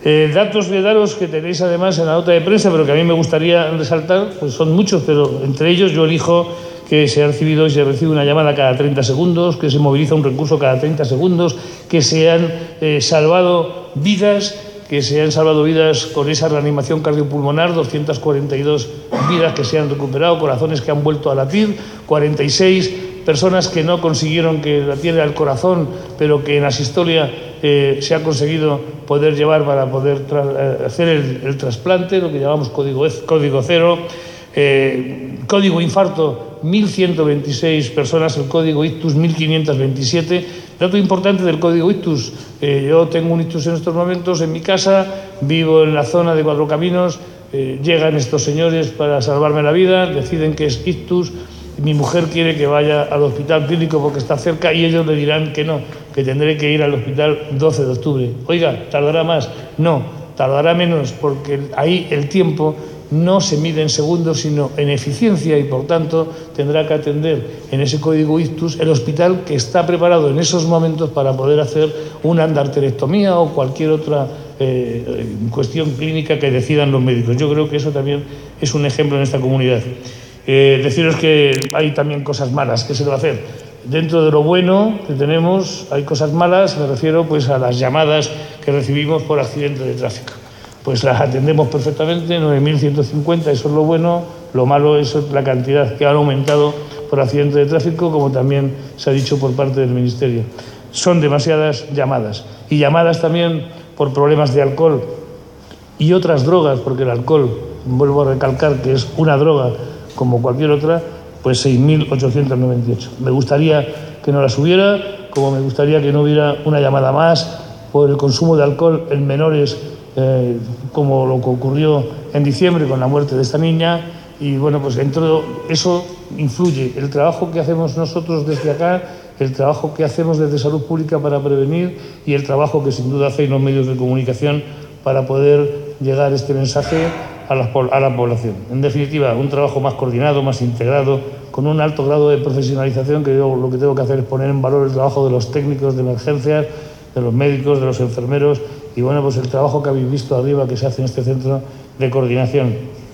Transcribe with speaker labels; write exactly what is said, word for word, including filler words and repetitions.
Speaker 1: Eh, datos de daros que tenéis además en la nota de prensa, pero que a mí me gustaría resaltar, pues son muchos, pero entre ellos yo elijo que se ha recibido y se recibe una llamada cada treinta segundos, que se moviliza un recurso cada treinta segundos, que se han eh, salvado vidas, que se han salvado vidas con esa reanimación cardiopulmonar, doscientas cuarenta y dos vidas que se han recuperado, corazones que han vuelto a latir, cuarenta y seis personas que no consiguieron que latiera el corazón, pero que en asistolia eh, se ha conseguido poder llevar para poder tra hacer el, el trasplante, lo que llamamos código, código cero. Eh, código infarto, mil ciento veintiséis personas, el código ictus, mil quinientos veintisiete. Dato importante del código ictus, eh, yo tengo un ictus en estos momentos en mi casa, vivo en la zona de Cuatro Caminos, eh, llegan estos señores para salvarme la vida, deciden que es ictus, mi mujer quiere que vaya al hospital clínico porque está cerca y ellos le dirán que no, que tendré que ir al hospital doce de octubre. Oiga, ¿tardará más? No, tardará menos porque ahí el tiempo no se mide en segundos, sino en eficiencia y, por tanto, tendrá que atender en ese código ictus el hospital que está preparado en esos momentos para poder hacer una andarterectomía o cualquier otra eh, cuestión clínica que decidan los médicos. Yo creo que eso también es un ejemplo en esta comunidad. Eh, deciros que hay también cosas malas. ¿Qué se le va a hacer? Dentro de lo bueno que tenemos hay cosas malas, me refiero pues a las llamadas que recibimos por accidentes de tráfico. Pues las atendemos perfectamente, nueve mil ciento cincuenta, eso es lo bueno. Lo malo es la cantidad que han aumentado por accidentes de tráfico, como también se ha dicho por parte del Ministerio. Son demasiadas llamadas. Y llamadas también por problemas de alcohol y otras drogas, porque el alcohol, vuelvo a recalcar que es una droga como cualquier otra, pues seis mil ochocientos noventa y ocho. Me gustaría que no las hubiera, como me gustaría que no hubiera una llamada más por el consumo de alcohol en menores, Eh, como lo que ocurrió en diciembre con la muerte de esta niña. Y bueno, pues dentro de eso influye el trabajo que hacemos nosotros desde acá, el trabajo que hacemos desde Salud Pública para prevenir y el trabajo que sin duda hacen los medios de comunicación para poder llegar este mensaje a la, a la población. En definitiva, un trabajo más coordinado, más integrado, con un alto grado de profesionalización, que yo lo que tengo que hacer es poner en valor el trabajo de los técnicos de emergencias, de los médicos, de los enfermeros y bueno, pues el trabajo que habéis visto arriba que se hace en este centro de coordinación.